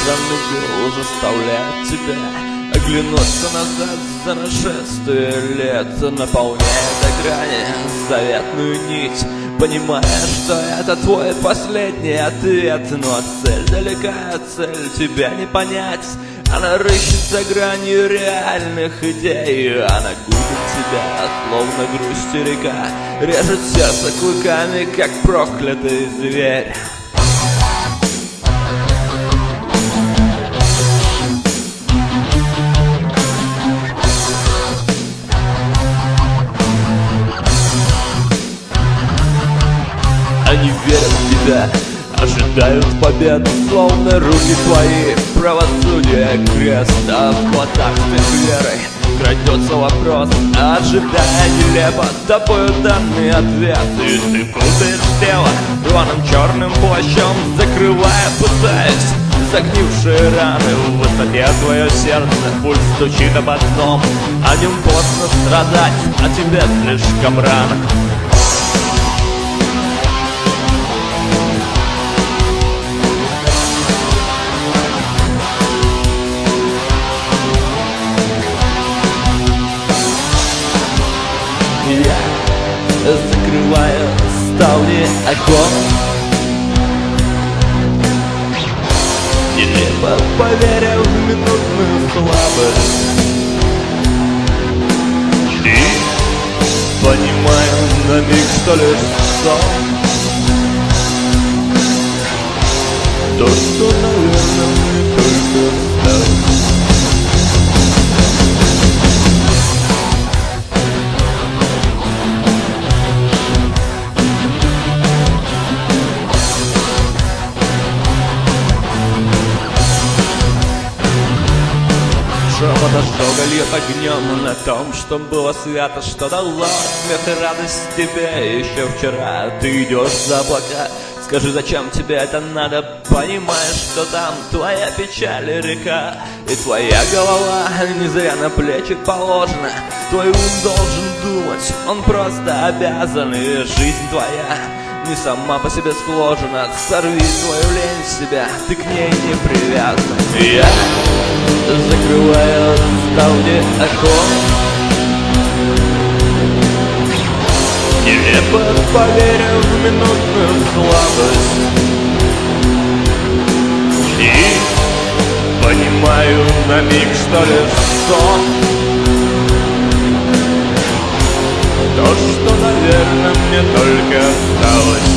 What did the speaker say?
гул заставляет тебя оглянуться назад за нашествие лет, наполняет до грани заветную нить, понимая, что это твой последний ответ. Но цель далека, цель тебя не понять. Она рыщет за гранью реальных идей. Она губит тебя, словно грустью река, режет сердце клыками, как проклятый зверь. Они верят в тебя, ожидают побед, словно руки твои правосудие крест. А в глазах с верой крадется вопрос, ожидая нелепо тобою данный ответ. И ты путаешь тело рваным черным плащом, закрывая, пытаясь загнившие раны. В высоте твое сердце, пульс стучит об одном: о нем поздно страдать, а тебе слишком рано. Я закрываю ставни окон, нелепо поверя в минутную слабость, и понимаю на миг, что лишь сон. То, что, наверное, мне только снилось. Шепот ожога льет огнем на том, что было свято, что дало свет и радость тебе еще вчера. Ты идешь за облака, скажи, зачем тебе это надо? Понимаешь, что там твоя печаль и река, и твоя голова не зря на плечи положена. Твой ум должен думать, он просто обязан, и жизнь твоя не сама по себе сложена. Сорви свою лень в себя, ты к ней не привязан. Я закрываю ставни окон, нелепо поверя в минутную слабость, и понимаю на миг, что лишь сон. То, что, наверное, мне только осталось.